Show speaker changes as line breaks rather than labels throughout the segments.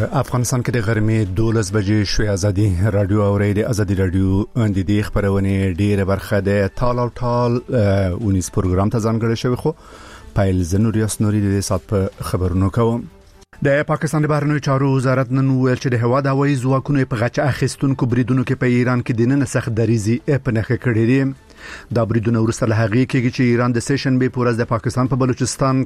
افغانستان کې د غرمې 12 بجې شوې ازادي رادیو او ریډیو ازادي رادیو د دې خبرونه ډیره برخه ده ټال او ټال ونیس پروګرام ته ځانګړی شوی خو پایل زنوریاس نوري د سات په خبرونو کوم د پاکستان د بهرنیو چارو وزارت نن ویل چې د هوا د هوایي ځواکونو په غچ اخیستونکو بریدونو کې په ایران کې د نن سخت دریزي په نخښه کړې دي دا بریدونه ورسره هغه کې چې ایران د سیشن به پورز د پاکستان په بلوچستان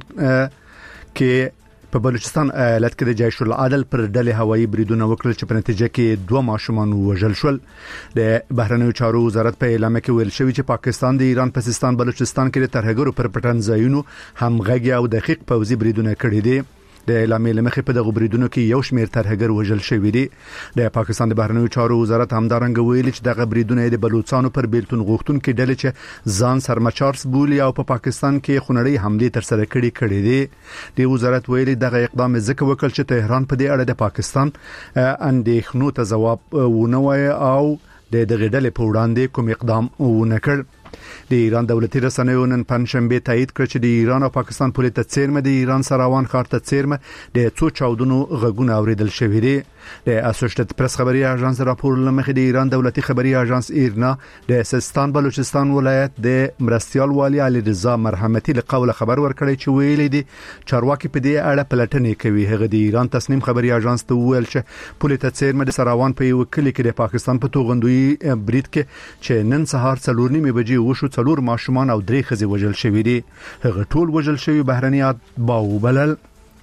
کې په بلوچستان ایالت کې د جیش العدل پر ډلې هوایي بریدونه وکړل چې په نتیجه کې 2 ماشومان وژل شول د بهرنیو چارو وزارت په اعلامیه کې ویل شوی چې پاکستان د ایران په سیستان بلوچستان کې د ترهګرو پر پټن ځایونو همغږي او دقیق پوځي بریدونه کړي دي د اعلامیې لمخې په دغه بریدونو کې یو شمېر ترهګر وژل شوی دي د پاکستان د بهرنیو چارو وزارت همدارنګ ویلي چې دغه بریدونه د بلوچستان پر بیلتون غوښتونکو ډلې چې ځان سرمچارس بولي او په پاکستان کې خونړۍ حمله تر سره کړي دي د وزارت ویلي دغه اقدام ځکه وکړ چې تهران په دې اړه د پاکستان اندېښنو ته ځواب ونه وایي او د دغه ډلې په وړاندې کوم اقدام ونه کړ د ایران دولتي رسنیو نن پنځشنبه تایید کړ چې د ایران او پاکستان پولیس ته چیرمه د ایران سراوان ښار ته چیرمه د څو چاودنو غږونه اوریدل شوې دي د اسوسییټډ پریس خبري اژانس راپور لمخې د ایران دولتي خبري اژانس ایرنا د سیستان بلوچستان ولایت د مرستيال والی علي رضا مرحمتي له قوله خبر ورکړی چې ویلي دي چارواکي په دې اړه پلټنې کوي هغه د ایران تصمیم خبري اژانس ته ویل چې پولیس ته چیرمه د سراوان په یو کلی کې د پاکستان په توغندوی برید کې چې نن سهار 4:30 بجې وشو 4 ماشومان او 3 ښځې وژل شوې دي هغه ټول وژل شوی بهرنیات باوبلل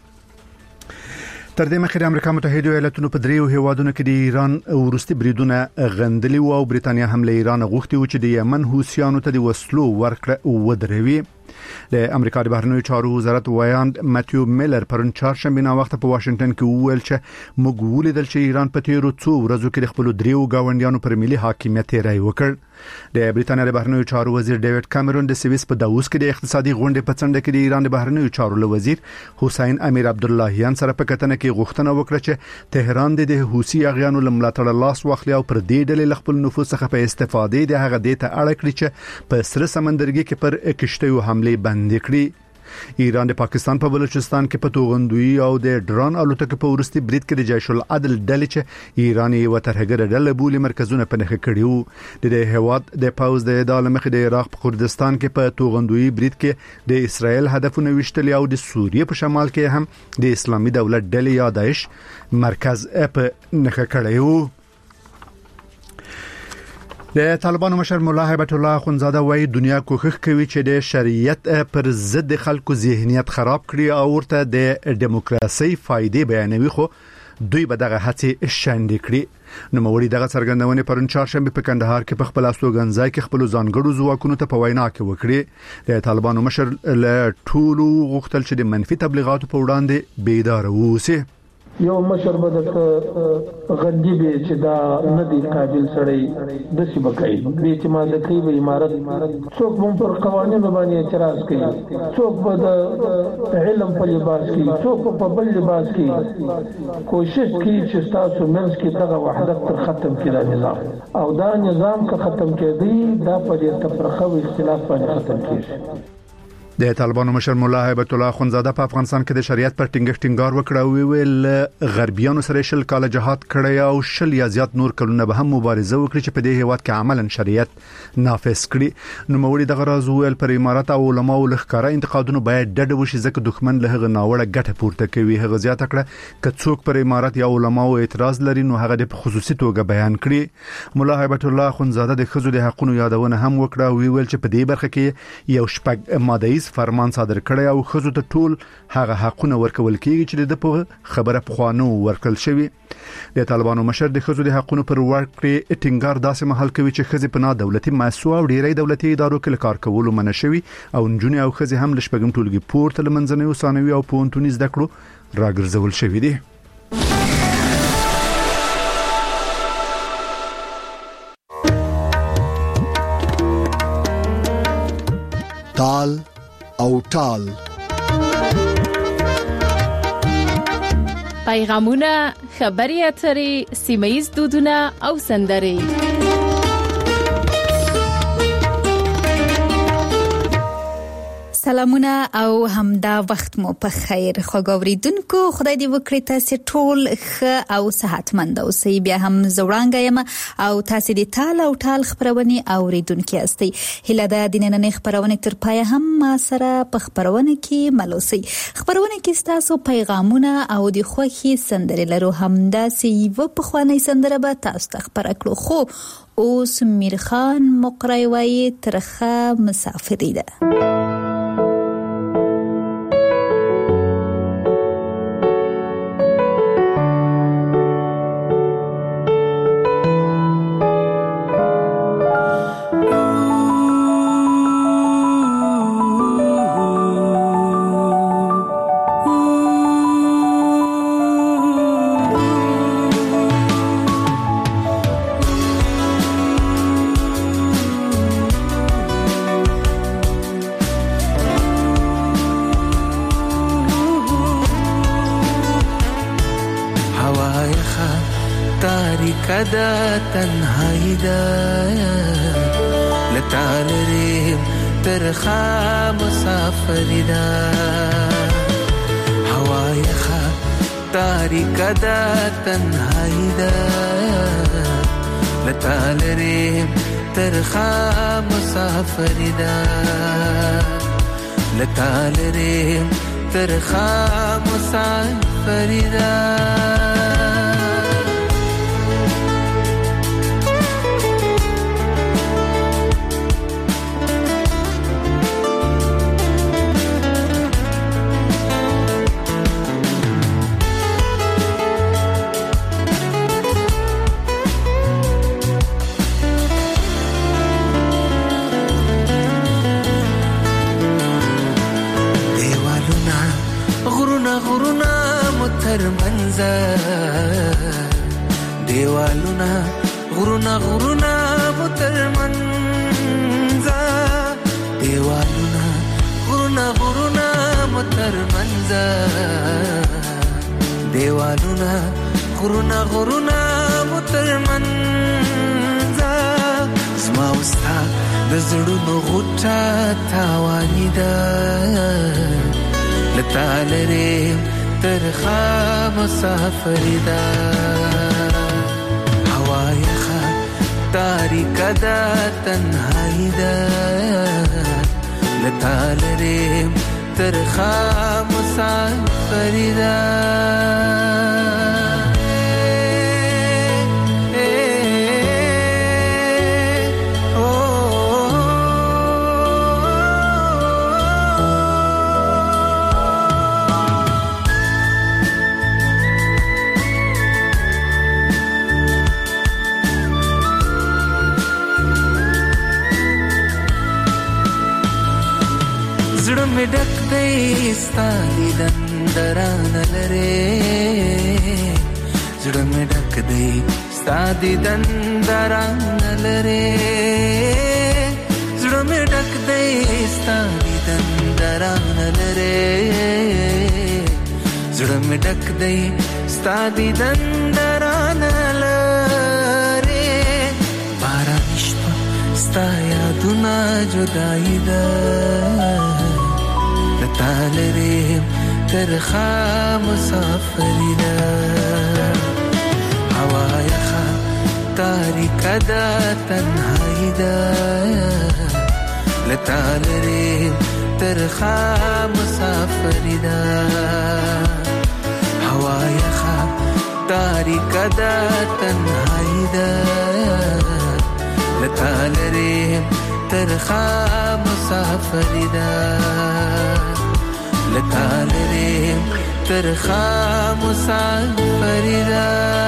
تر دې مخکې د امریکا متحده ایالاتونو په دریو هیوادونو کې د ایران ورستي بریدونه غندلي او برېټانیا هم له ایران غوښتي و چې د یمن حوثیانو ته د وسلو ورکړه ودروي د امریکا د بهرنیو چارو وزارت وایاند ماتیو میلر پرون چهارشنبه نا وخت په واشنگټن کې وویل چې موږ ولیدل چې ایران په تیرو څو ورځو کې خپل دریو گاونډیانو پر ملي حاکمیت رای وکړ د برېټانیا د بهرنیو چارو وزیر ډیوډ کامرون د سویس په داووس کې د اقتصادي غونډې په څنډه کې د ایران د بهرنیو چارو وزیر حسین امیر عبداللهیان سره په کتنه کې غوښتنه وکړه چې تهران د حوثي اغیانو لملاتړ لاس واخلي او پر دې ډلې خپل نفوذ څخه په استفادې د هغه د ته اړه کړی چې په سره سمندرګي کې پر کشتیو حمله بند کړي ایران د پاکستان په بلوچستان کې په توغندوی او د ډرون الوتکو په ورستي برید کې د جیش العدل ډلې چې ایرانی و ترهګر ډله بولی مرکزونه په نخښه کړیو د هواد د پاوز د اداره مخ د عراق په کردستان کې په توغندوی برید کې د اسرائیل هدفونه وشتل او د سوریه په شمال کې هم د اسلامي دولت ډلې یا داعش مرکز په نخښه کړیو د طالبانو مشر مولا هیبت الله اخونزاده وايي دنیا کوښښ کوي چې د شریعت پر ضد خلکو ذهنیت خراب کړي او ورته د دیموکراسي فائدې بیانوي خو دوی به دغه هڅې شاندې کړي نو موري دغه څرګندونه پرون چهارشنبه په کندهار کې په خپل استوګنځای کې خپل ځانګړو ځواکونو ته په وینا کې وکړي د طالبانو مشر له ټولو غوښتل چې د منفي تبلیغاتو په وړاندې بیدار ووسي
یو مشر به د غندي به چې دا ندي قابل سړی د سی بکای به اعتماد کوي به امارت څوک هم پر قوانینو باندې اعتراض کوي څوک به د علم په لباس کې څوک په بل لباس کې کوشش کوي چې تاسو منځ کې دغه وحدت تر ختم کړي نظام او دا نظام که ختم کړي دا په دې تفرقه او اختلاف باندې ختم کیږي
د طالبانو مشر مولا هیبت الله اخونزاده په افغانستان کې د شریعت پر ټینګار وکړ او ویل غربیانو سره شل کال جهاد کړی او شل یا زیات نور کلونه به هم مبارزه وکړي چې په دې هیواد کې عملاً شریعت نافذ کړي نو موري دغه راز ویل پر امارات او علماء لخرا انتقادونه باید ډډه وشي ځکه دښمن له هغه ناوړه ګټه پورته کوي هغه زیاته کړه ک څوک پر امارات یا علماء اعتراض لري نو هغه د خصوصي توګه بیان کړي مولا هیبت الله اخونزاده د خزو د حقوقو یادونه هم وکړه او ویل چې په دې برخه کې یو شپږ ماده فرمان صادر کړی او خزو ته ټول هغه حقونه ورکول کیږي چې د په خبره پخوانو ورکل شوی د طالبانو مشر د خزو د حقونو پر ورکړې ټینګار داسې محل کوي چې خزي په نا دولتي مؤسسو او ډیری دولتي ادارو کې کار کولو منشوي او نجونې او خزي هم لشپګم ټولګي پورته لمنځنوي ثانوي او پونتونی زده کړو راګرځول شوی دي
تال او ټال
پیغامونه خبري اترې سیمایي دودونه او سندري
سلامونه او همدا وخت مو په خیر خوګوریدونکو. خدای دې وکړي تاسو ټول ښه او صحتمند اوسئ. بیا هم زوړانګه یم او تاسو دې ټال او ټال خبرونه اوریدونکو یاستئ. هله د دیننه خبرونه تر پای هم ما سره په خبرونه کې ملوسي. خبرونه کې تاسو پیغامونه او د خوخي سندره لرو. همدا سی و په خواني سندره به تاسو خبر کړو. خو اوس میرخان مقری وای ترخه مسافری ده.
دا تنهایی دا لتعالریم ترخا مسافری دا هوای خا تاریک دا تنهایی دا لتعالریم ترخا مسافری دا لتعالریم ترخا مسافری دا دیوالونا غرونا غرونا مترمنزا دیوالونا غرونا غرونا مترمنزا دیوالونا غرونا غرونا مترمنزا زما وستا د زړونو غوټه تاوانی ده لتالره ترخا مسافری دا هوای خا تاریک دا تنهایی دا لتالریم ترخا مسافری دا می ډک دی ستادي دندران لره زړه می ډک دی ستادي دندران لره زړه می ډک دی ستادي دندران لره زړه می ډک دی ستادي دندران لره باران شپه ستا یادونه جدائی ده لتالریم ترخا مسافری دا هوای خا تاریک دا تنهایی دا لتالریم ترخا مسافری دا هوای خا تاریک دا تنهایی دا لتالریم ترخا مسافری دا لتالریم ترخا مسافری دا.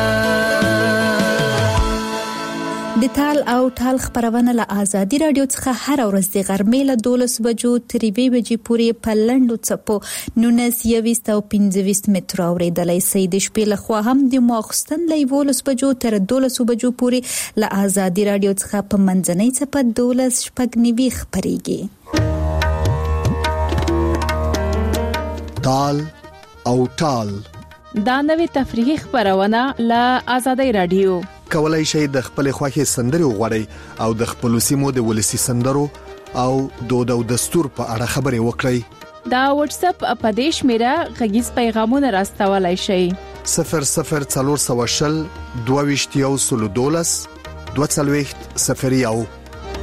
د تال او ټال خبرونه له آزادي رادیو څخه هر ورځ د غرمې له 12 بجو تر 2 بجې پورې په لندو چپو 19 او 15 متر اوریدلای سي. د شپې له خوا هم د ماخستن له 12 بجو تر 12 بجو پورې له آزادي رادیو څخه په منځنۍ چپه 12 شپږ خبريږي.
تال او ټال
دا نوې تفریحي خبرونه له آزادي رادیو.
کولای شئ د خپل خوښي سندري وغوړئ او د خپل سیمو د ولسی سندرو او دود او دستور په اړه خبرې وکړئ.
دا واتس اپ اپدیش میرا غږیز پیغامونه راستولای شئ.
00420 22 240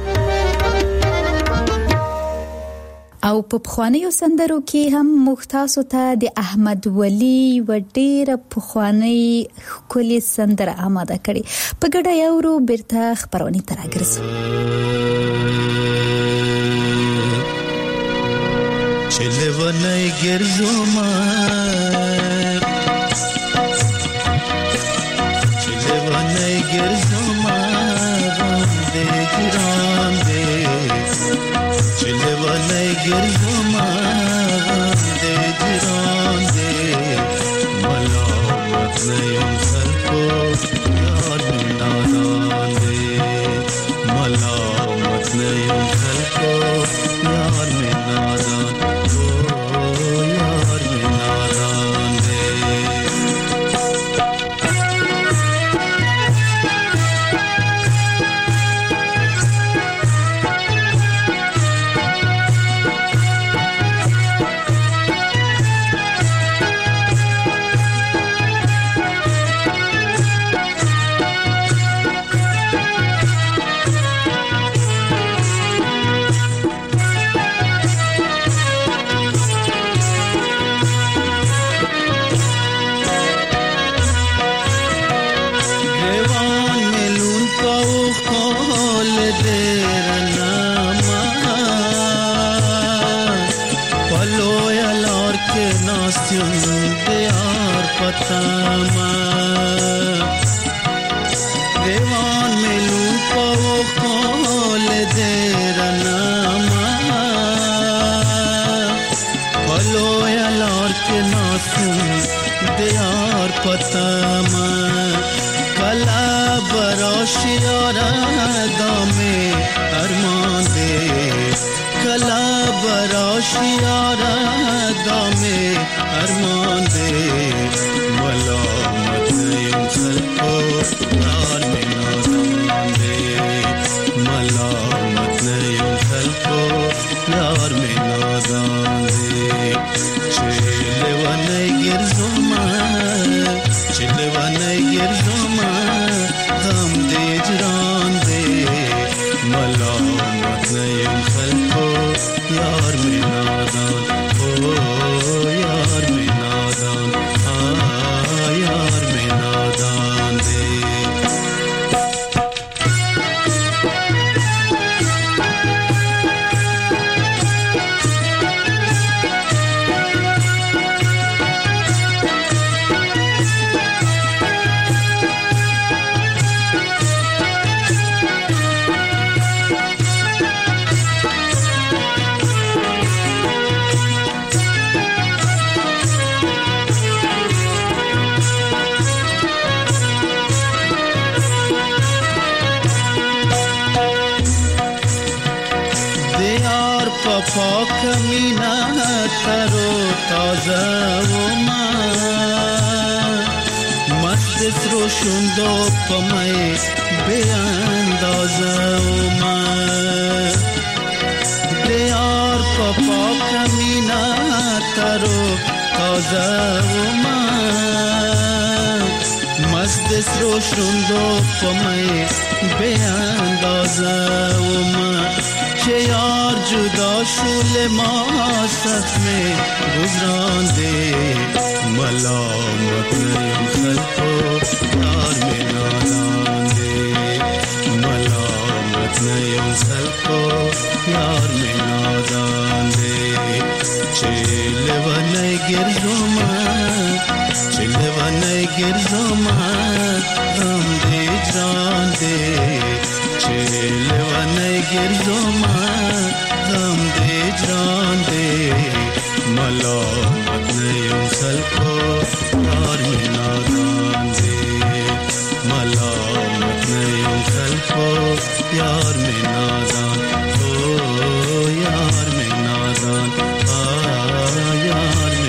او په پخوانیو سندرو کې هم مختاسو ته د احمد ولی و ډیره پخوانی کلی سندره آماده کړي. په ګډه یو بیرته خبرونه تراګرځو.
چلونای ګرځوما چلونای ګرځوما باندې ګران دې چلونای ګرځوما باندې ګران دې ملامت نه یم خلکو یار نادان دې ملامت نه یم خلکو یار نادان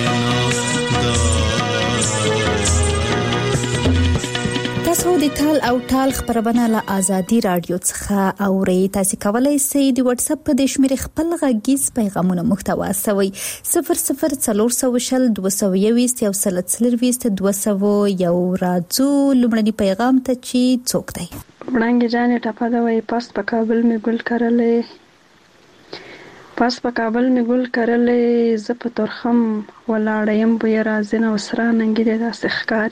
او او ټال خبرونه له ازادي رادیو څخه اوري. تاسو کولی شئ د واتس اپ په شمېره خپل غږیز پیغامونه محتوا سوي 0040 220 200 راځو لمړني پیغام ته چې څوک دی.
وړاندې جانې ټپه دا وایي پاس په کابل می ګل کرلې زه په ترخم ولاړه یم بوی رازنه او سره ننګې داسې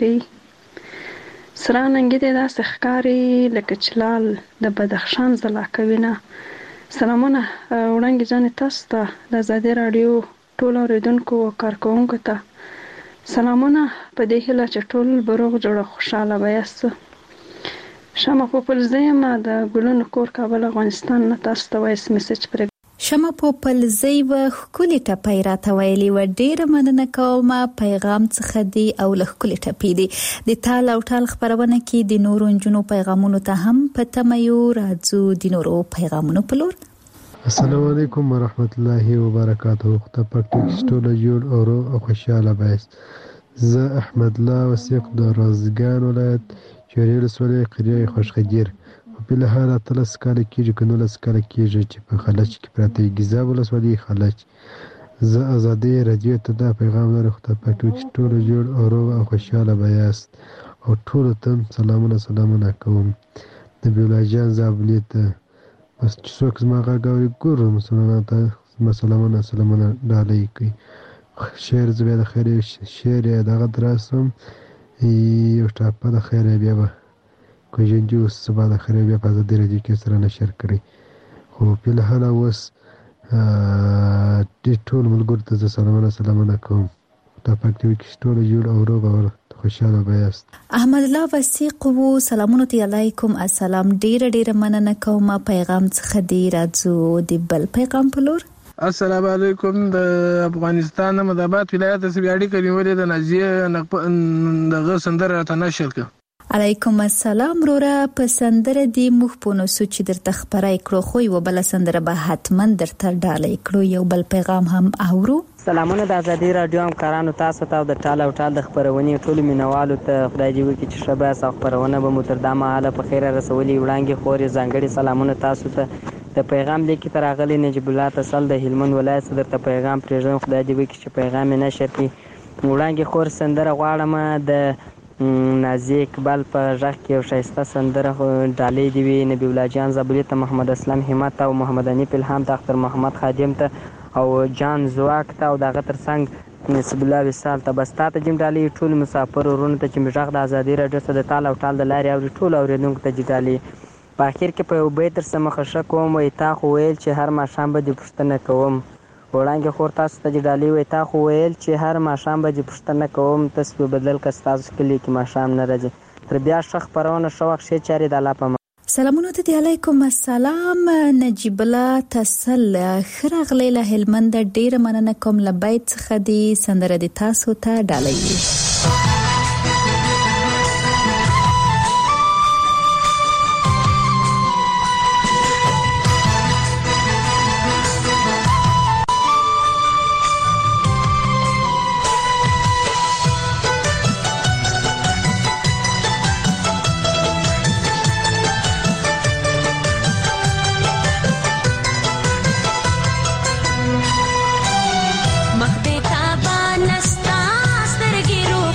ښکاري لکه چلال د بدخشان زلا کوینه. سلامونه وړاندې جانې تاسو ته د ازادي رادیو ټول اوریدونکو او کارکوونکو ته سلامونه په دې هیله چې ټول بروغ جوړه خوشاله وایاست. شمه پوپلزی ما د ګلونو کور کابل افغانستان نه تاسو ته وایس میسج پر
شمه پوپلزی و خولي ټپای راته ویلي و ډیره مننه کوم. پیغام څخه دی او له خولي ټپې دی د تال او ټال خبرونه کې د نورو انجونو پیغامونو ته هم پته مې راځو د نورو پیغامونو په لور.
السلام علیکم ورحمت الله وبرکاته. خدای پاک ټول جوړ او خوشاله بایست. زه احمد الله وسیق د رازګان ولایت چوریل سولې قریه خوشخگیر په لحاظ تلس کال کېږي کنو لس کال کېږي چې په خلج کې پراته گیزاب ولسوالۍ خلج. زه ازادي رادیو ته دا پیغام لرم. خدای پاک ټول جوړ او خوشاله بایست او ټول ته سلامونه کوم. د بیولا جان زابلی ته بس څوک زما غاوي ګورو مسلمانانو ته سلامونه ډالۍ کوي. شعر زبې د خیر شعر دغه دراسم یو ټاپه د خیر بیا به کوجنجو سبا د خیر بیا په ازادي رادیو کې سره نشر کړي. خو په لحاله اوس د ټول ملګرو ته سلامونه کوم. دا پکې کې ټول جوړ او روغ خوشاله بایست.
احمد الله وسیق و سلامونه علیکم. السلام ډیره مننه کوم. پیغام څخه دی راځو د بل پیغام په لور.
السلام علیکم. د افغانستان مدابات ولایت سبیاړي کلیولې د نازیه دغه سندره ته نشر کړ.
علیکم السلام رورا. په سندره دی مخ په نو سوچ درته خبرای کړو خو یو بل سندره به حتما درته ډالۍ کړو. یو بل پیغام هم اورو.
سلامونه د ازادي رادیو همکارانو تاسو ته د ټال او ټال د خبرونې ټول مینوالو ته خدای دې وکړي چې شبه او خبرونه به متردامه حاله په خیره رسولي. وړاندې خوري ځانګړي سلامونه تاسو ته د پیغام لیکي تر اغلی نجیب الله تسل د هلمند ولایت صدر ته پیغام پرېږدم. خدای دې وکړي چې پیغام یې نشر کړي. وړاندې خور سندره غواړم د نازی اقبال په غږ کې یو ښایسته سندره ډالۍ دې وي نبی الله جان زابلی ته محمد اسلام همت او محمد انیف الهام ته اختر محمد خادم ته او جان زواک ته او دغه ترڅنګ نسب الله وصال ته بس تا ته جیم ډالۍ ټول مسافر ورونو ته چې غږ د ازادي رادیو ته د تال او ټال د لارې او ټول اوریدونکو ته ډالۍ. په اخر کې په یو بیت تر سم خښه کوم وای تا خو ویل چې هر ماښام به دې پوښتنه کوم. وړاندې خور تاسو ته ډالۍ وای تا خو ویل چې هر ماښام به دې پوښتنه کوم. تاسو بدل کس تاسو کلی کې ماښام نه راځي. تر بیا شخ پرونه شو وخت شي چاري د الله په
سلامونه ته علیکم السلام. نجیب الله تسل خرغلی له هلمند ډیره مننه کوم. لبیت څخه دی سندره د تاسو ته ډالۍ.
مخ دې تابا نستا سترګې رو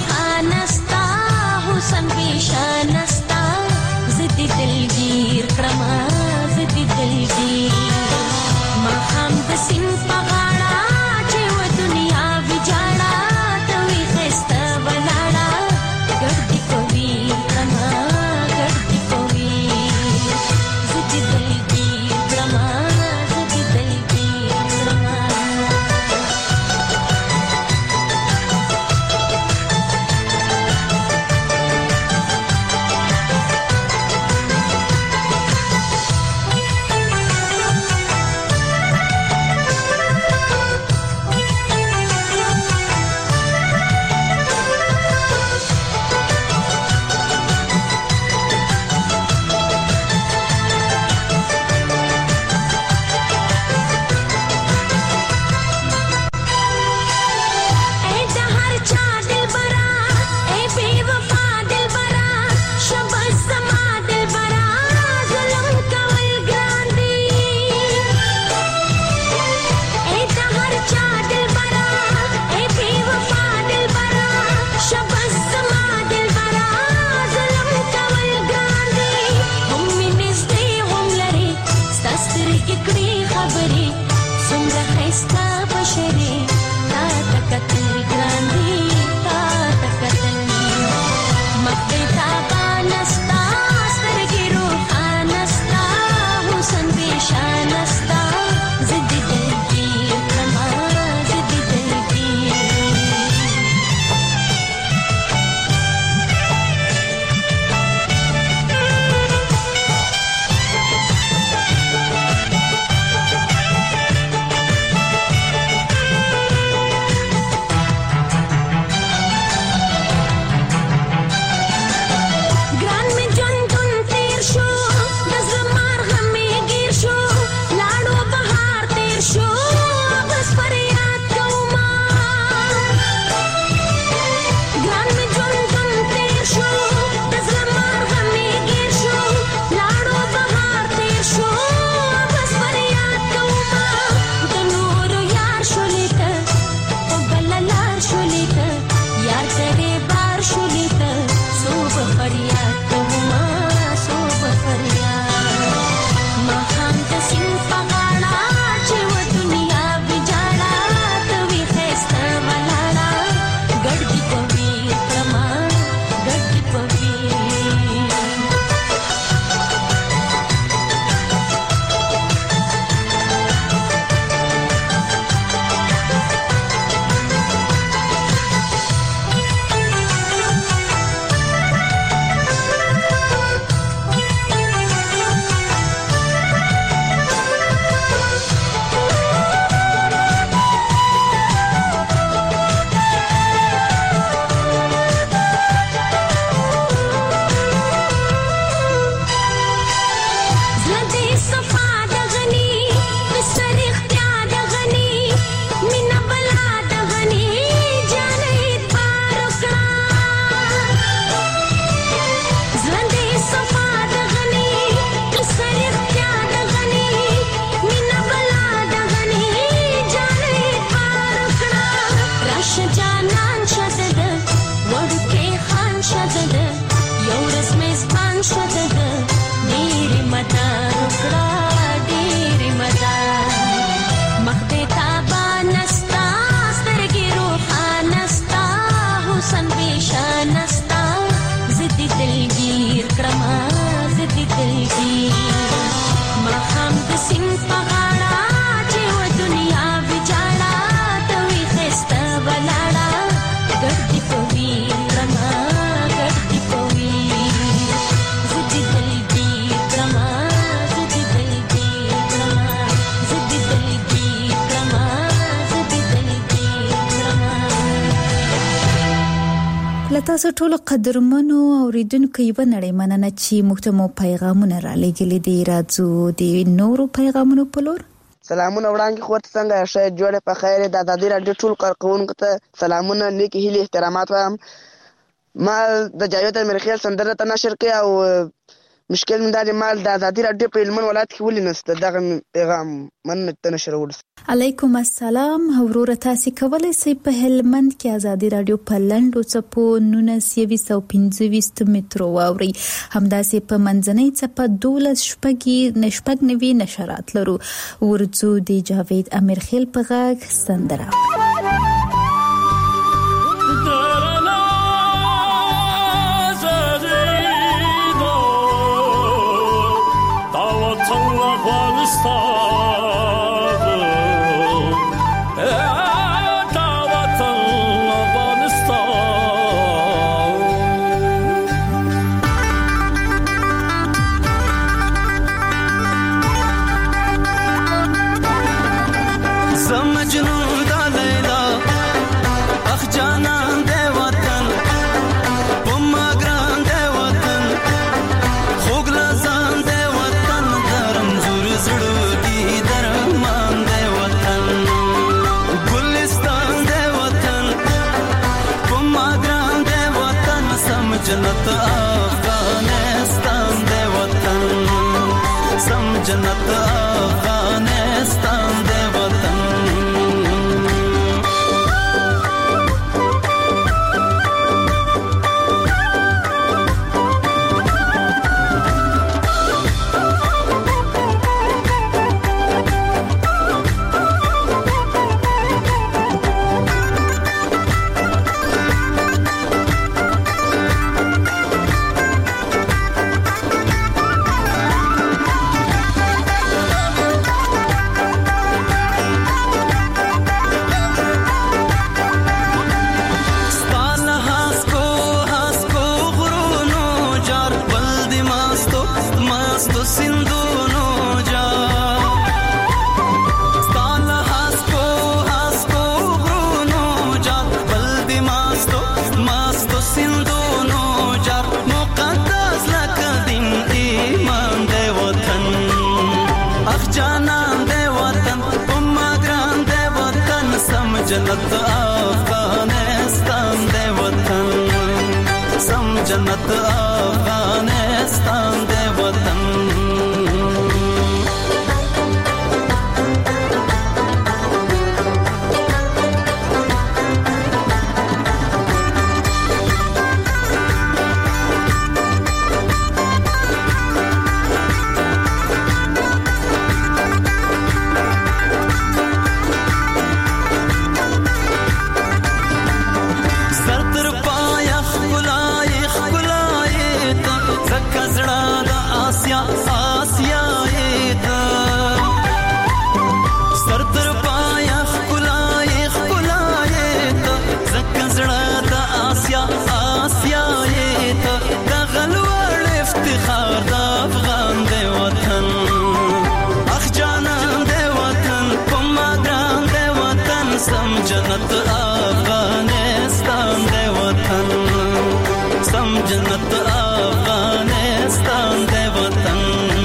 تاسو ټول قدرمنو اوریدونکو یې ونړې مننه چې موږ ته مو پیغامونه را لېږلي دي. راځو د نورو پیغامونو په لور.
سلامونه وړاندې خو ته څنګه ښه جوړه په خیر د ازادي راډیو ټول کارکونکو ته سلامونه لیکي هلي احترامات وایم. ما د جاوید امرخیل سندره ته نشر کړ او مشکل من دا مال د ازادي راډیو په هلمند ولایت کې ولې نشته دغه پیغام من ته نشرول.
علیکم السلام. ورور تاسو کولای شئ په هلمند کې ازادي راډیو په لندو څپو 1925 مترو واوري. همداسې په منځنۍ څپه 12 نشرات لرو. ورځو د جاوید امرخیل په غږ سندره.
जन्नत अफगानिस्तान दे वतन सम जन्नत अफगानिस्तान दे वतन جنت افغانستان دے وطن سم جنت افغانستان دے وطن جنت افغانستان دے وطن سم جنت افغانستان دے وطن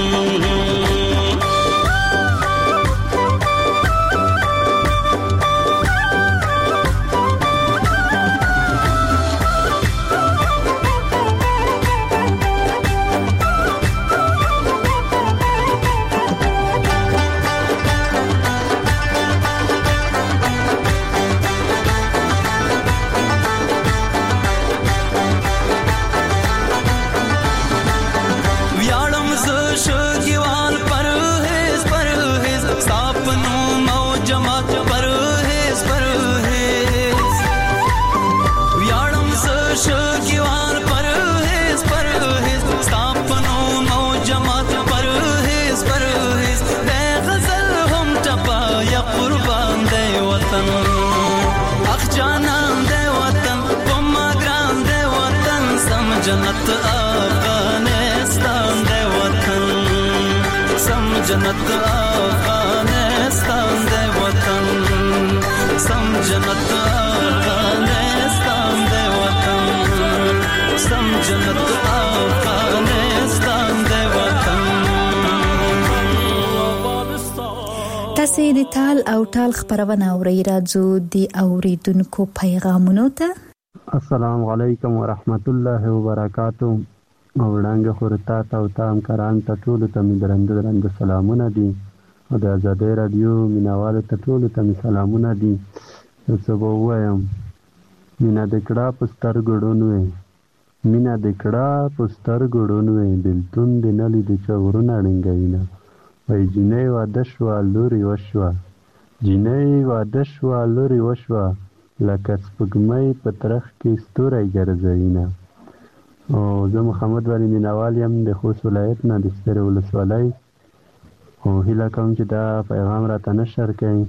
جنت افغانستان دے وطن سم جنت افغانستان دے وطن سم جنت افغانستان دے وطن سم جنت افغانستان دے وطن
تاسو د تال او ټال خبرونه اورئ راځو د اوریدونکو پیغامونو ته
السلام علیکم ورحمت الله وبرکاتہ وړاندې خورتا او تام کران ته ټول ته درنده سلامونه دي او د آزادۍ رادیو مینوالو ته ټول ته سلامونه دي څه وایم مینا د کړه پستر ګډونوي مینا د کړه پستر ګډونوي بلتون د نلی د چورونه ډنګوینه وای جنې واده شو لوري وشو جنې واده شو لوري وشو لکه سپګمې په ترخ کې ستوري ګرځوینه او زه محمد ولی مینوال یم د خوست ولایت نه د ستر ولسوالۍ او هیله کوم چې دا پیغام راته نشر کړئ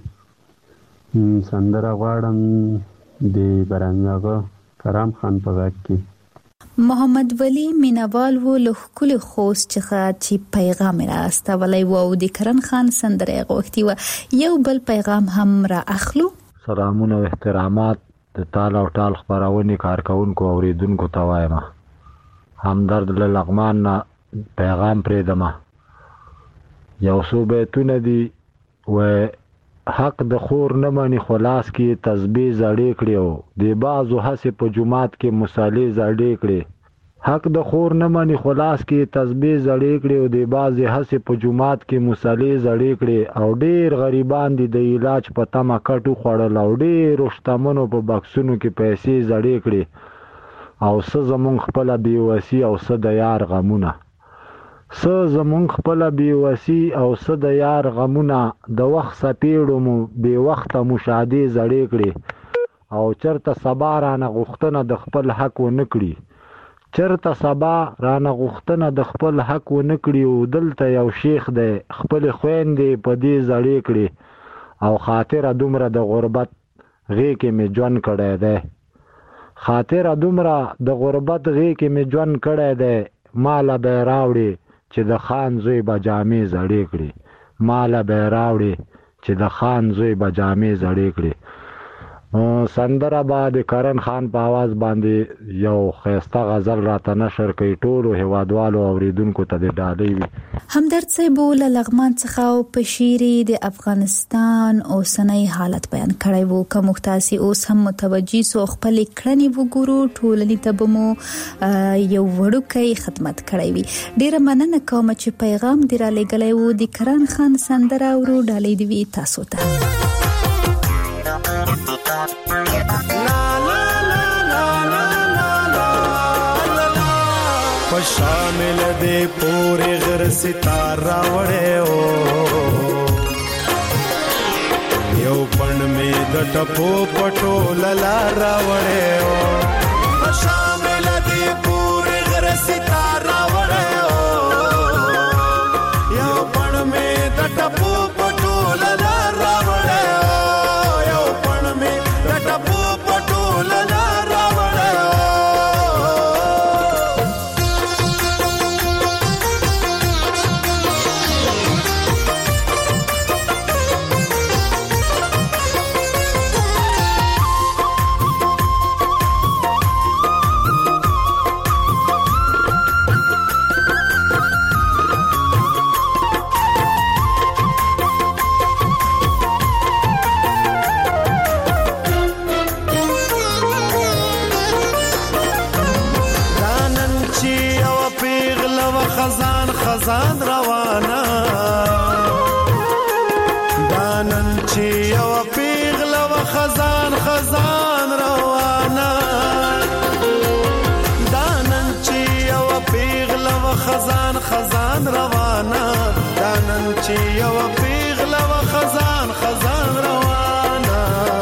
سندره غواړم د برنامه کرام خان په غږ کې
محمد ولی مینوال و له کل خوست چې پیغام راستولی و او د کرن خان سندره غوښتي و یو بل پیغام هم را اخلو
سلامونه او احترامات د تال او ټال خبرونه کارکونکو اوریدونکو ته وایم همدرد له لغمان نه پیغام پرې دمه یو څو بیتونه دي و حق د خور نه مني خلاص کې تسبیح زړې کړي او د بعضو هڅه په جمعات کې مصالې زړې کړي حق د خور نه مني خلاص کې تسبیح زړې کړي او د بعضې هڅه په جمعات کې مصالې زړې کړي او ډېر غریبان دي د علاج په تمه کټو خوړل او ډېرو شتمنو په بکسونو کې پیسې زړې کړي او څه زمونږ خپله بېوسي او څه د یار غمونه څه زمونږ خپله بېوسي او څه د یار غمونه د وخت څپېړو مو بې وخته مشاهدې زړې کړي او چېرته سبا رانه غوښتنه د خپل حق ونه کړي چېرته سبا رانه غوښتنه د خپل حق ونه کړي او دلته یو شیخ دی خپلې خویندې په دې زړې کړي او خاطره دومره د غربت غې کې مې ژوند کړی دی خاطره دومره د غربت غې کې مې ژوند کړی دی ماله به یې راوړي چې د خان زوی به جامې زړې کړي ماله به یې راوړي چې د خان زوی به جامې زړې کړي سندره به د کرن خان په आवाज باندې یو خيسته غزل راته نشر کوي ټولو هوادوالو اوریدونکو ته د ډالۍ وي.
همدرد صاحب له لغمان څخه او په شعر د افغانستان اوسنۍ حالت بیان کړی وو. که مختاسي اوس هم متوجي سو خپل کړنی وګورو ټولنې ته به مو یو وړوکی خدمت کړی وي. ډیره مننه کوم چې پیغام دی را لګلای وو. د کرن خان سندره ورو ډالۍ دی تاسو ته.
شامل دے پورے غر ستارہ وڑے او یو پن میں د ټپو پټو للارا وڑے او شامل دے پورے غر ستارہ وڑے او یو پن میں د ټپو پټو للارا وڑے او یو پن میں د ټپو پټو للارا وڑے او خزان روانا دانن چی او پیغل و خزان روانا دانن چی او پیغل و خزان روانا دانن چی او پیغل و خزان روانا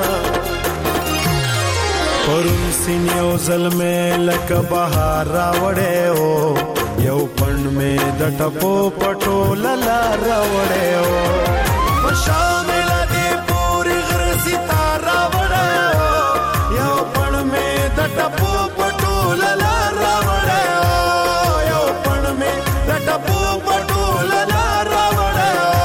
پرون سینیو ظلمه لک بهار راوړې او یو پن میں د ټپو پټو للارا وړې او شامل دې پوری غر ستاره وړې او یو پن میں د ټپو پټو للارا وړې او یو پن میں د ټپو پټو للارا وړې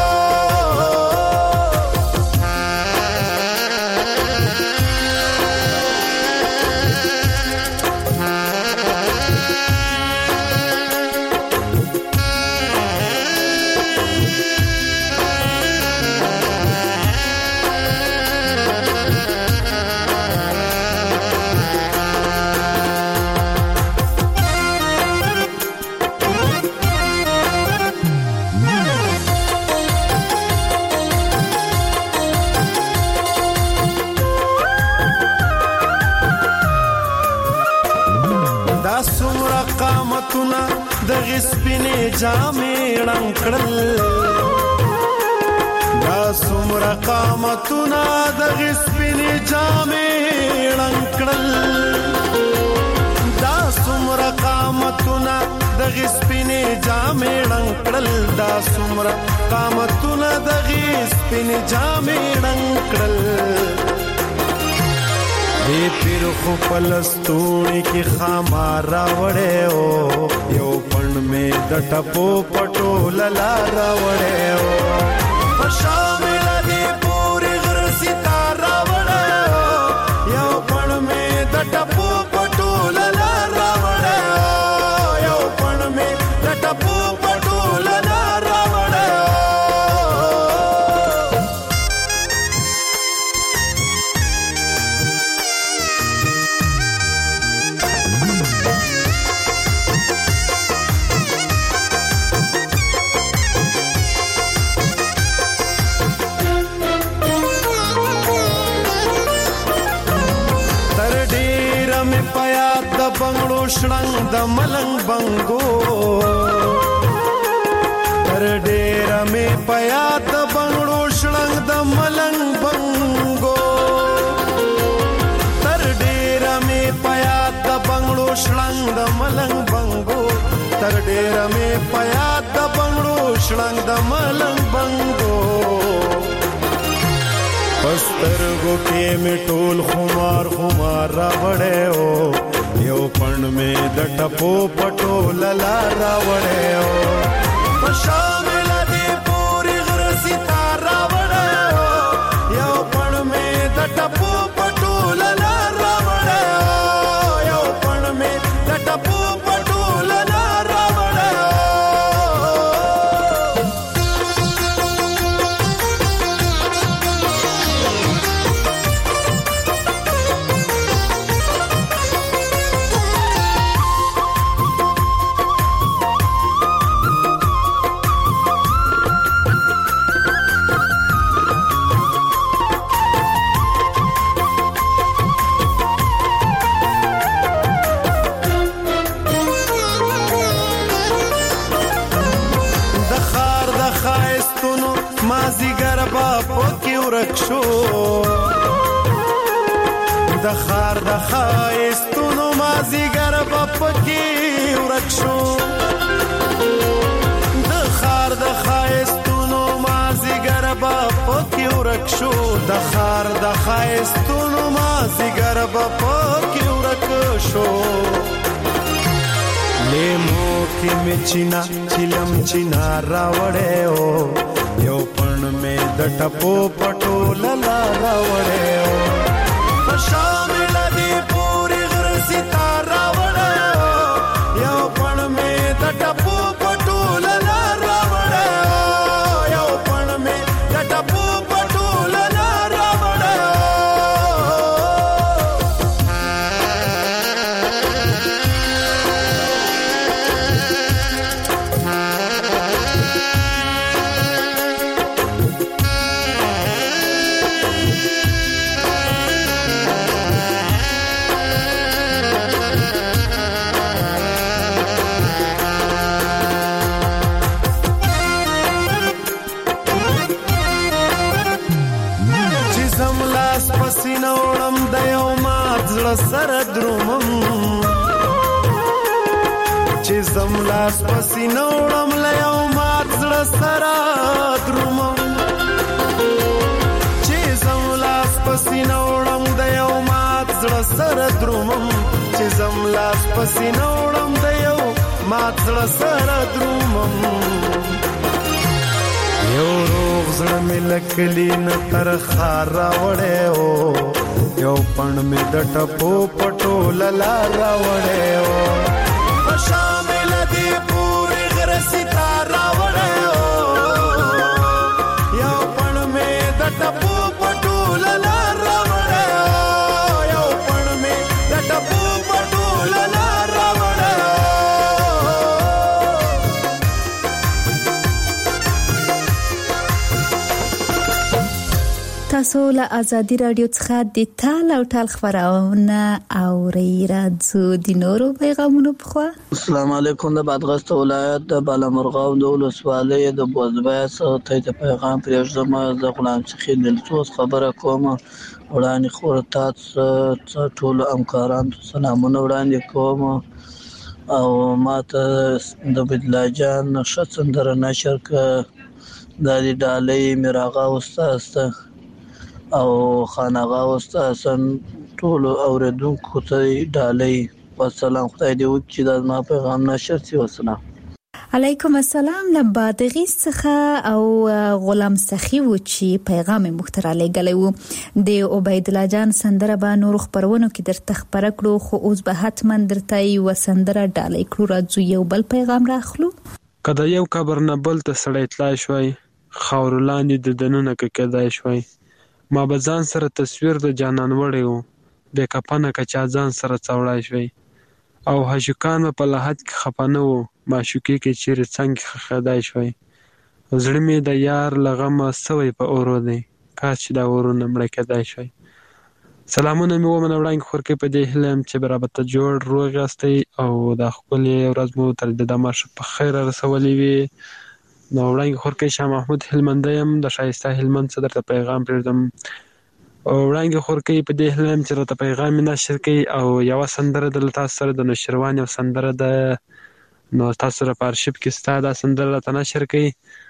قامتنا د غسپینې جامې ړنګ کړل دا څومره قامتنا د غسپینې جامې ړنګ کړل دا څومره قامتنا د غسپینې جامې ړنګ کړل دا څومره قامتنا د غسپینې جامې ړنګ کړل دی پیر خو پلستونی کی خامارا وڑے او یو پن میں د ټپو پټو للارا وڑے او شامل دی پوری غر ستارا وڑے او یو پن میں د ټپو پټو للارا وڑے او یو پن میں د ټپو پټو للارا وڑے بنگړو شړنګ د ملنګ بنګو تر ډیر مې پیا د بنگړو شړنګ د ملنګ بنګو تر ډیر مې پیا د بنگړو شړنګ د ملنګ بنګو تر ډیر مې پیا د بنگړو شړنګ د ملنګ بنګو پسترګو کې مې ټول خمار را وړې او یو پن میں د ټپو پټو للارا وړې او شامل دی پوری غر ستاره وړې او یو پن میں د ټپو پټو با پکې ورک شو د خار د ښایستونو مازیګر با پکې ورک شو د خار د ښایستونو مازیګر با پکې ورک شو د خار د ښایستونو مازیګر با پکې ورک شو لیمو کې مې چینا چلم چینا راوړې او یو پړ مې د ټپو پټو للا راوړې او شامل دی پوری غر ستاره راوړې او یو پړ مې د ټپو پټو للا راوړې او یو پړ مې د ټپو پټو للا راوړې پسینه وړم د یو مات زړه سره درومم چې زم لاس پسینه وړم له یو مات زړه سره درومم چې زم لاس پسینه وړم د یو مات زړه سره درومم چې زم لاس پسینه وړم د یو مات زړه سره درومم یو روغ زړه مې لکلی نه تر خار راوړې او یو پڼ مې د ټپو پټو للا راوړې او شامل دی پوری غر ستاره راوړې او یو پڼ مې د ټپو پټو للا راوړې او یو پڼ مې د ټپو پټو للا راوړې
تاسو له ازادي رادیو څخه د تال او ټال خبرونه اورئ. راځو د نورو پیغامونو په خوا.
السلام علیکم. د بادغیس ولایت د بالامرغاو د ولسوالۍ د بوزبای څخه ته پیغام پرېږدم. د غلام څخه دلسوز خبره کوم. وړاندې خور تاسو ټول همکارانو سلامونه وړاندې کوم او ماته د بدلاجان شڅندر نشر ک د ډالۍ میراغه استاد او خانغه استاد ټول اوریدونکو ته ډالۍ والسلام. خدای دې وکړي دا ما پیغام نشر شي. والسلام
علیکم السلام. له بادغیس څخه او غلام سخی و چې پیغام مختار لګلې وو د عبید الله جان سندره به نور خبرونو کې درته خبره کړو خو اوس به حتما درته یو سندره ډالۍ کړو. راځو یو بل پیغام راخلو.
کله یو قبر نه بل ته سړی تلای شوی خاور لاندې د دنونه کې کېدای شوی ما به ځان سره تصویر د جانان وړی و بې کفنه که چا ځان سره څوړای شوی او هشکان په لحد کې خپانه و معشوقې کې چیرې څنګه خخدای شوی زړه مې د یار لغمه سوی په اورو دی کاش چې دا ورونه مړ کېدای شوی. سلامونه مې ومنه وړاندې خورکې په دې هیله چې برابر جوړ روغ یاستئ او د خپلې ورځ مو تر د دمر په خیر رسولې وي. نو وړاندې خورکې شاه محمود هلمندی یم د شایسته هلمند څخه درته پیغام پرېږدم. وړاندې خورکې په دې هیله چې درته پیغام نشر کړي او یوه سندره د تاسو سره د نوشیروان یو سندره ده نو تاسو سره په ارشیف کې ستا دا سندره راته نشر کړي.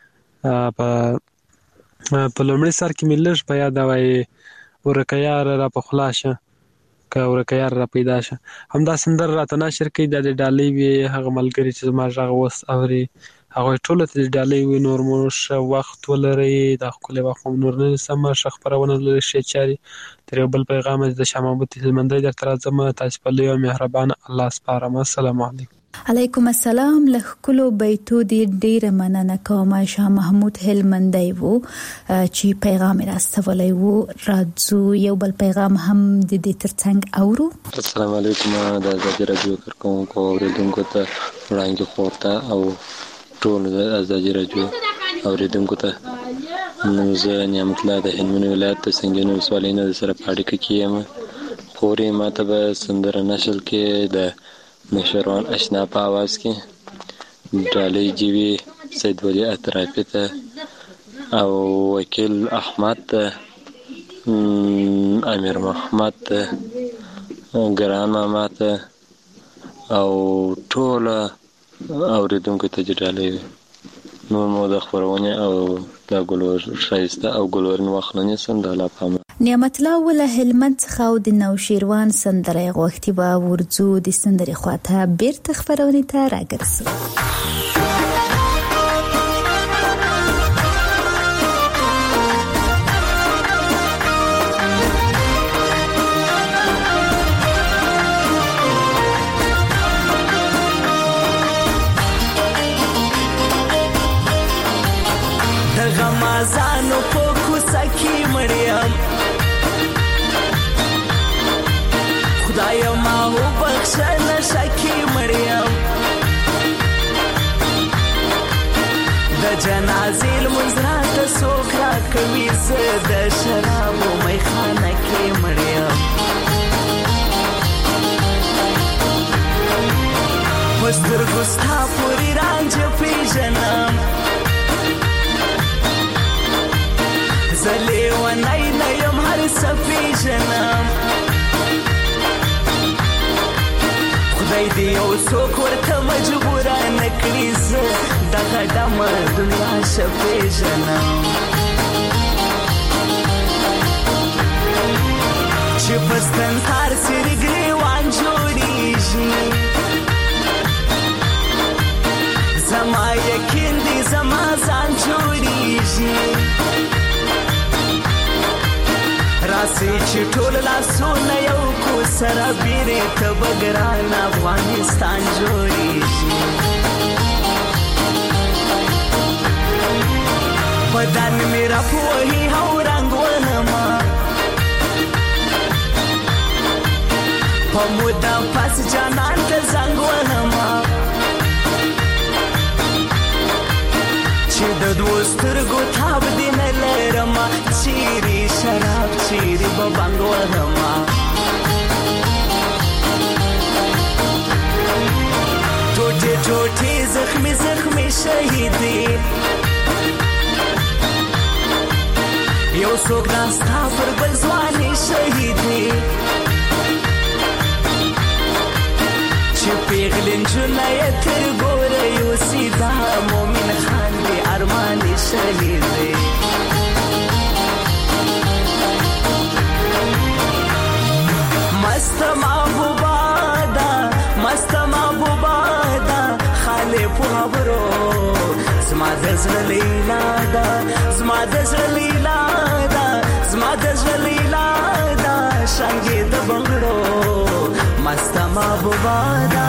په لومړي سر کې مې لږ په یاد وایي ورکه یار را په خلا شه که ورکه یار را پیدا شه همدا سندره راته نشر کړي. دا د ډالۍ وي هغه ملګري چې زما غږ اوس اوري هغوی ټولو ته د ډالۍ وي. نور مو ښه وخت ولرئ. دا ښکلی وخت مو نور نه نیسمه ښه خپرونه لري ښې چارې. تر یو بل پیغامه د شاه محمود هلمندی درته راځم. تاسې په لوی او مهربانه الله سپارم. السلام علیکم.
علیکم السلام. له ښکلو بیتو دې ډېره مننه کوم. شاه محمود هلمندی و چې پیغام یې راستولی و. راځو یو بل پیغام هم د دې ترڅنګ اورو.
السلام علیکم. د ازادي راډیو کارکوونکو اوریدونکو ته وړاندې خور ته او ټول د ازادي راډیو اوریدونکو ته زه نعمت الله د هلمند ولایت د سنګین ولسوالۍ نه سره په اړیکه کې یم. خورې ماته به سندره نشر کې د نوشیروان اشنا په اواز کې ډالۍ جیوي سید ولی اطرافي ته او وکیل احمد ته، امیر محمد ته، ګران ماما ته او ټول اوریدونکو ته جډالۍ وي. نور مو د خبرونې او د ګلور شایسته او ګلورین وخت نه نیسم. د الله په امان.
نعمت الله ولا هلمند څخه او د نوشیروان سندره غوښتي به ورځو د سندرې خواته بیرته خبرونې ته راګرځو.
غمازانو په کوڅه کې مریم خدایا ما وبخښه نشه کې مریم د جنازې لمونځ راته څوک راکوي زه د شرابو میخانه کې مریم په سترګو ستا پورې رانجه پیژنم زلی و نای نیم هر سپیجنم خدای دی یو څوک ورته مجبوره نکړي زه دغه ډمه دنیا شپیجنم چې په ستنهار سرې ګریوان جوړیږي زما یقین دی زما ځان جوړیږي راسي چې ټول لاسونه یو کو سره بیرې ته بګران افغانستان جوړیږي بدن مې راپوهي او رنګ ونما په موده پس جانان ته زنګ ونما چې د دوه سترګو تاب دې نه لرمه چیرې شراب چیرې به بنګ وهمه ټوټې ټوټې زخمې زخمې شهیدې یو څوک ناستا پر بل ځوانې شهیدې چې پیغلې نجونه یې تر ګوره یوسي دا مومن خان دې ارمانې شهیدې مست محبوبا دا خاله په خبرو زما د زړه لیلا دا زما د زړه لیلا دا زما د زړه لیلا دا څنګه د بنگړو مست محبوبا دا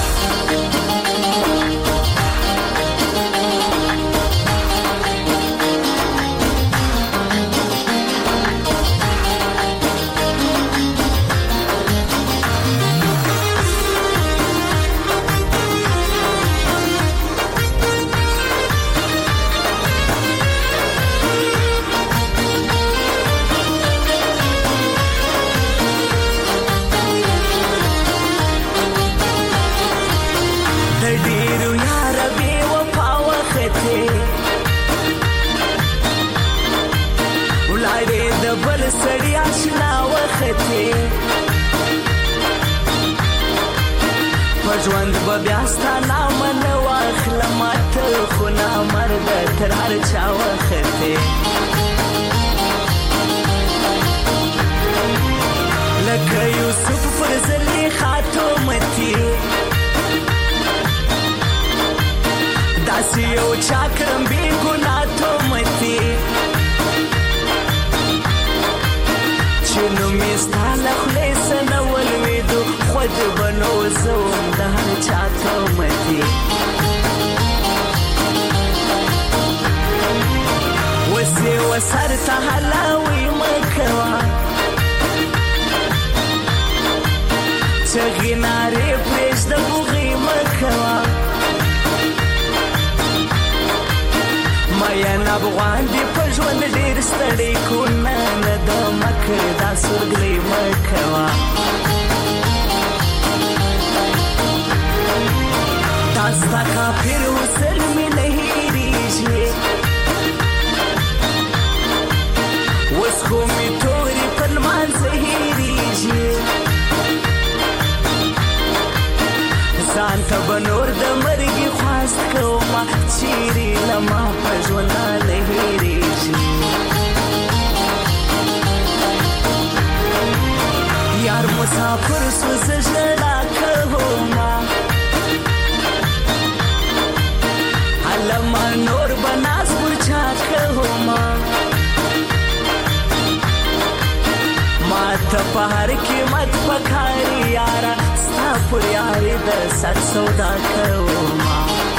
سړی آشنا وختې په ژوند به بیا ستا نامه نه واخلم ته خو نامرده تر هر چا وختې لکه یوسف پر زلیخا تومتې داسې یو چا کړم بې ګناه تومتې نو میستا لخلی سنه ولویدو خود بنو زوم ده هر چا تومتی وسی وسر تا حلاوی مکوا چغی ناری پریش ده بوغی مکوا مایا نبغوان دی پژوند ډیر ستړی کو نه د مکر دا سورګلی مکوا داستا کافر وسل می نه هیریږي چیرې لما په ژوند نه هېرېږي یار مسافر سو زه ژړا کومه هلمه نور به ناز ورچا کومه ما ته په هر قیمت پکاري یاره ستا پر یارې د سر سودا کومه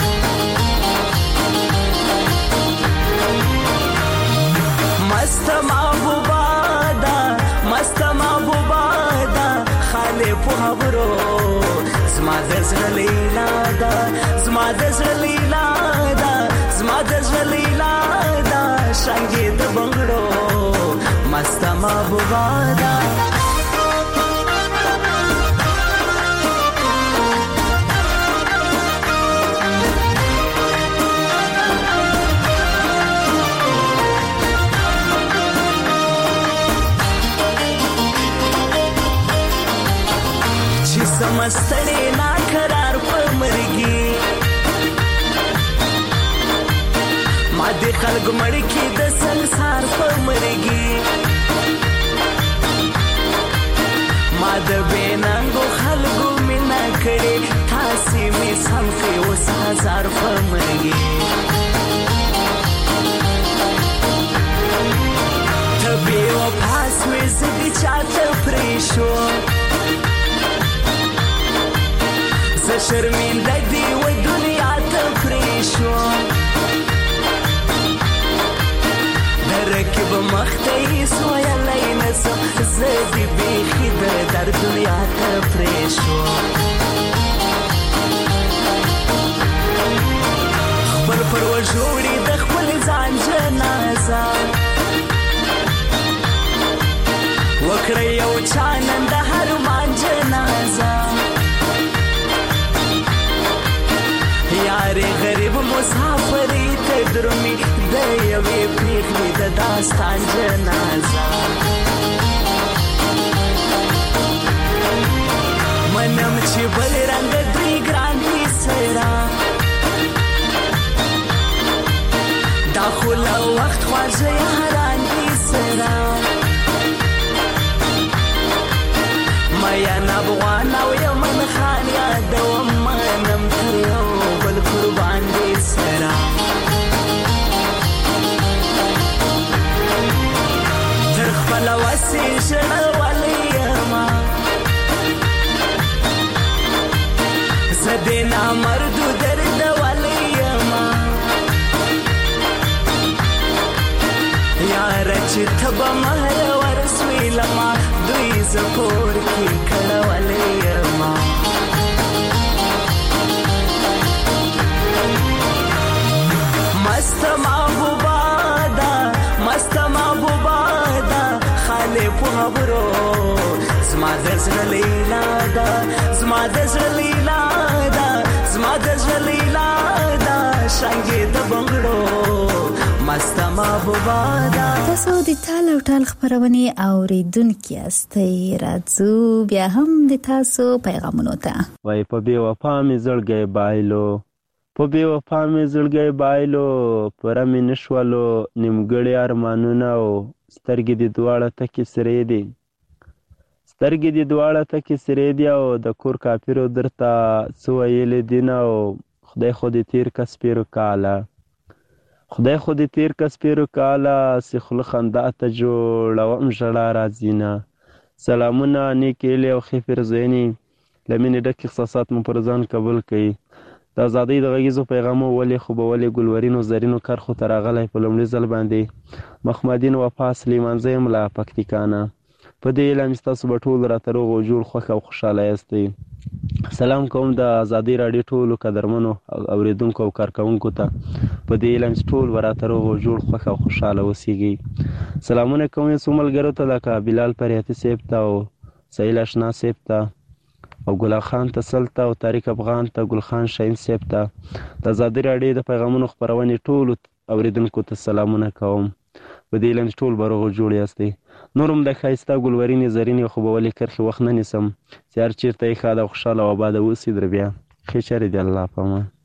مست محبوبه ده مست محبوبه ده خالې په خبرو زما د زړه لیلا ده زما د زړه لیلا ده زما د زړه لیلا ده شانګې د بنګړو مست محبوبه ده سمستړې ناقرار په مرګي ما د خلکو مړ کې د سنسار په مرګي ما د بېننګو خلکو مینا کړې تاسې مې سم کې اوس هزار په مرګي ته بې وفا سوې زه دې چاته پرېښو زه شرمنده دې و دنیا ته پرېښوم د رقیب مخ ته یې سویلی نه سم زه دې بیخي د در دنیا ته پرېښوم خپل پر وژوړي د خپل ځان جنازه وکړه یو چا نن د هر مان جنازه یارې غریب مسافرې ته درومي د یوې پرېښلې د داستان جنازه منم چې بل رنګ دوی ګران دي سره دا خو له وخت خواږه یاران دي سره مین افغان او یمن خان یادوم منم تر یو بل قربان دي سره تر خپل وسې ژړولی یما زه دې نامردو دردولی یما یاره چې ته به مهر ورسوې لما دوی زه کور کې کړولی یما مست محبوبه ده مست محبوبه ده خالې په خبرو زما د زړه لیلا ده زما د زړه لیلا ده زما د زړه لیلا ده شانګې د بنګړو مست محبوبه ده
تاسو د ټال او ټال خبرونه اوریدونکي یاستئ راځو بیا هم د تاسو پیغامونو ته
وای په بې وفا مې زړګی بایلو په بې وفا مې زړګی بایلو پوره مې نشولو نیمګړي ارمانونه او سترګې دې دواړه تکې سرې دي سترګې دې دواړه تکې سرې دي او د کور کافرو درته څه ویلې دي نه او خدای خو دې تېر که سپېرو کاله خدای خو دې تېر که سپېرو کاله چې خوله خندا ته جوړوم ژړا راځي نه سلامونه نیک هیلې او ښې پیرزوینې له مینې ډک احساسات مو پر ځان قبول کوي د ازادۍ د غږیزو پیغامو ولې خو به ولې ګلورینو زرینو کرښو ته راغلی په لومړي ځل باندې مخمدین وفا سلیمانزی یم له پکتیکانه په دې علم ستاسو به ټول راته روغ او جوړ خوښ او خوشحاله یاستئ سلام کوم د ازادۍ راډیو ټولو قدرمنو اوریدونکو او کارکوونکو ته په دې علم ټول به راته روغ او جوړ خوښ او خوشحاله اوسیږئ سلامونه کوم یې څو ملګرو ته لکه بلال پریاتي صاحب ته او سهیل اشنا صاحب ته او ګلا خان ته سلته او طارق افغان ته ګل خان شاهین صاحب ته د ازادۍ راډیو د پیغامونو خپرونې ټولو اوریدونکو ته سلامونه کوم په دې علم ټول به روغ او جوړ یاستئ نور هم د ښایسته ګلورینې زرینې خو به ولې کرښې وخت نه نیسم چې هر چېرته یې ښاد او خوشحاله او اباده اوسئ در بیا ښې چارې دې الله په امان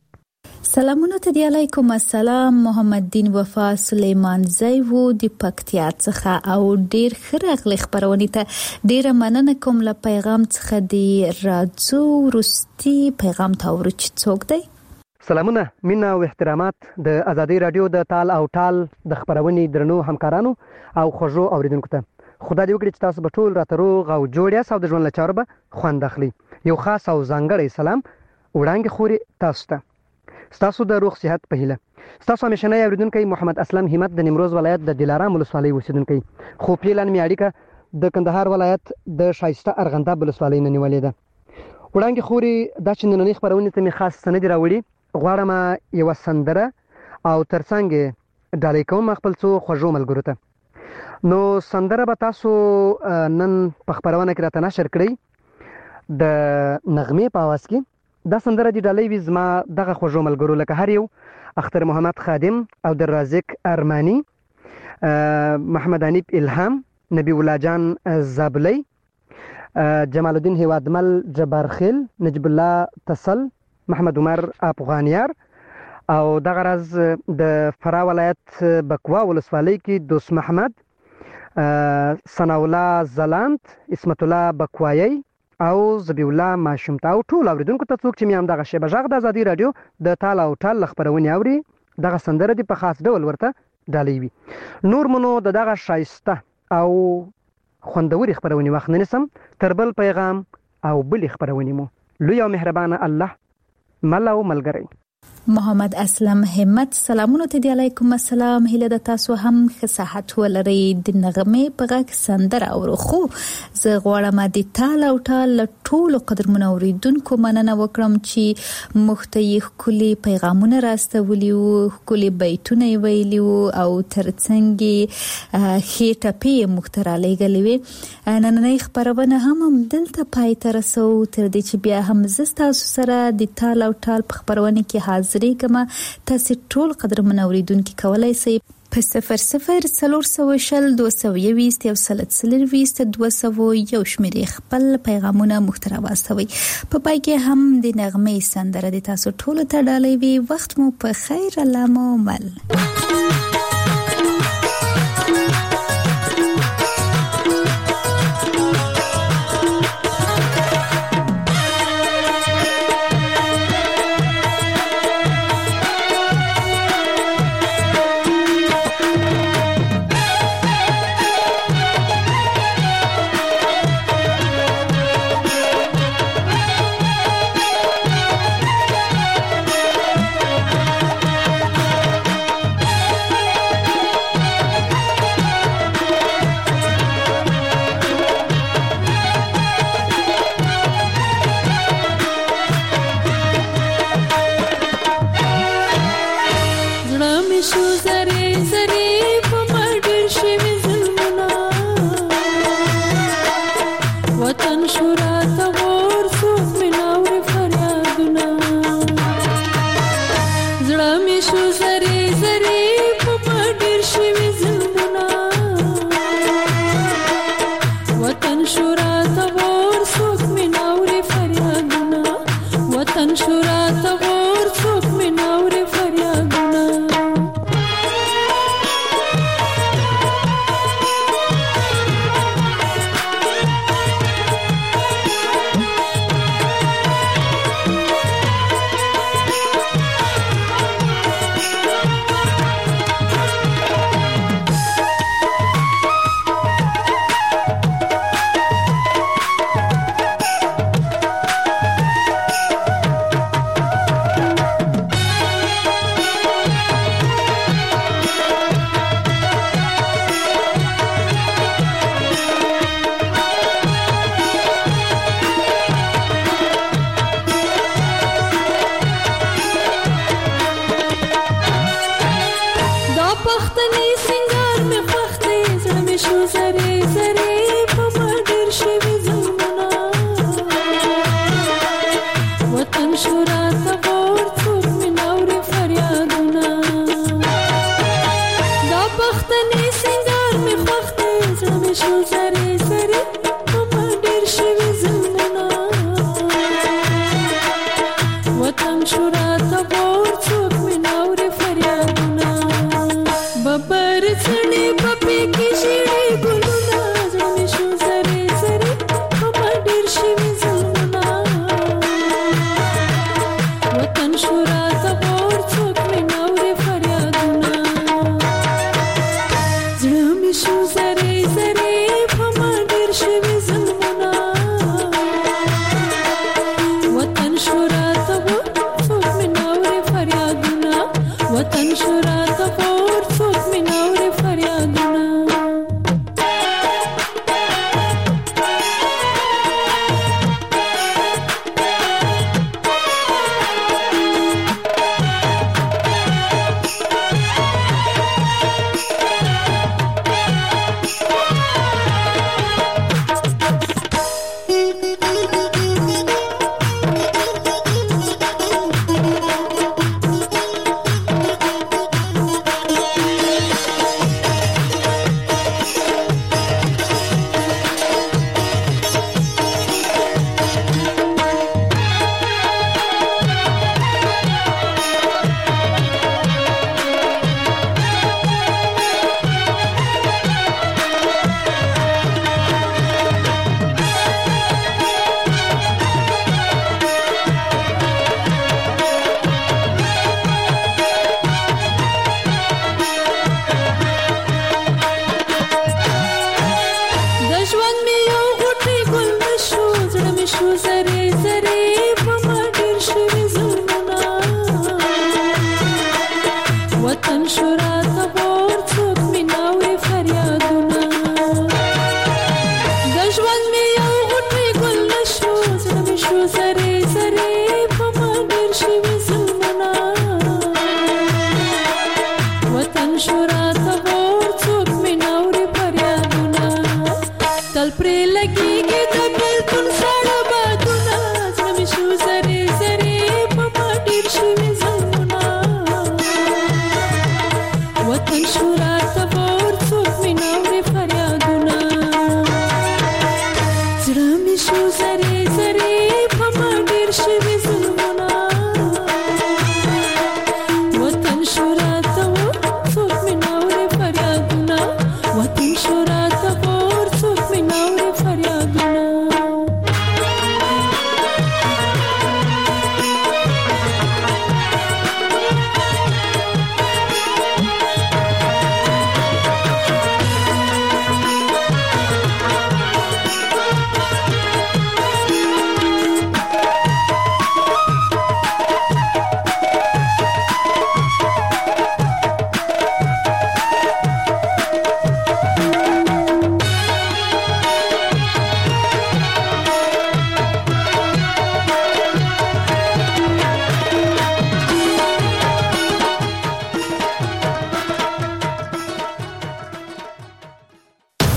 سلامونه ته دی علیکم السلام. محمد دین وفا سلیمان زئی وو د پکتیا څخه او ډیر خرغلی خبرونه ته ډیر مننه کوم له پیغام څخه دی راځو ورستي پیغام ته ورچ څوک دی.
سلامونه مینا او احترامات د ازادي رادیو د تال او ټال د خبرونې درنو همکارانو او خوږو اوریدونکو ته. خدای دې وکړي چې تاسو به ټول راته روغ او جوړ یاست او د ژوند له چارو به خوند اخلي. یو خاص او ځانګړی سلام وړاندې خوري تاسو ته. ستاسو د روغ صحت په هیله. ستاسو همیشنی اوریدونکو محمد اسلم همت د نیمروز ولایت د دلارام ولسوالۍ اوسیدونکی. خو پیلن می اړیکه د کندهار ولایت د شایسته ارغنداب ولسوالۍ نه نیولې ده. وړاندې خوري دا چې نننۍ خبرونه ته می خاص سند راوړي. غواړم یو سندره او ترڅنګ ډالۍ کوم خپل څو خوږو ملګرو ته. نو سندره به تاسو نن په خبرونه کې راته نشر کړئ د نغمې په आवाज کې. دا سندره د ډالۍ وي زما دغه خوږو ملګرو لکه هر یو اختر محمد خادم او در رازق ارمانی، محمد انیب الهام، نبی الله جان زابلی، جمال الدین هوادمل جبارخیل، نجیب الله تسل، محمد عمر افغانیار او دغه راز د فرا ولایت بکوا ولسوالۍ کې دوست محمد، ثنا الله زلاند، اسمت الله بکوایی او زبی الله ماشوم ته او ټول اوریدونکو ته څوک چې مې هم دغه شی بجغ د ازادي رادیو د تال او ټال خبرونه اوري دغه سندره دی په خاص ډول ورته ډالۍ وي. نور منو دغه شایسته او خوندوري خبرونه وخت نه نسم تر بل پیغام او بل خبرونه مو لوی او مهربانه الله مل او ملګری.
محمد اسلم همت سلامونه ته دی علیکم السلام. هله د تاسو هم خصاحت ولري د نغمه په غږ سندره او خو زه غواړم د تال او ټال ټول قدرمن اوریدونکو مننه وکړم چې مختلف کلی پیغامونه راستولي او کلی بیتونه ویلي او ترڅنګ خېټه په مختراله غلوي. نننۍ خبرونه هم دلته پای ته رسو تر دې چې بیا هم زستا سره د تال او ټال په خبرونه کې حاضر کما تاسو ټول قدرمن اوریدونکو کولای شئ په 00 220 او 201 شمیرې خپل پیغامونه محتوا واستوي. په پای کې هم د نغمې سندره د تاسو ټول ته ډالۍ وي. وخت مو په خیر. الله مو مل.
پختنی سنگار می پختی زړه می شو زری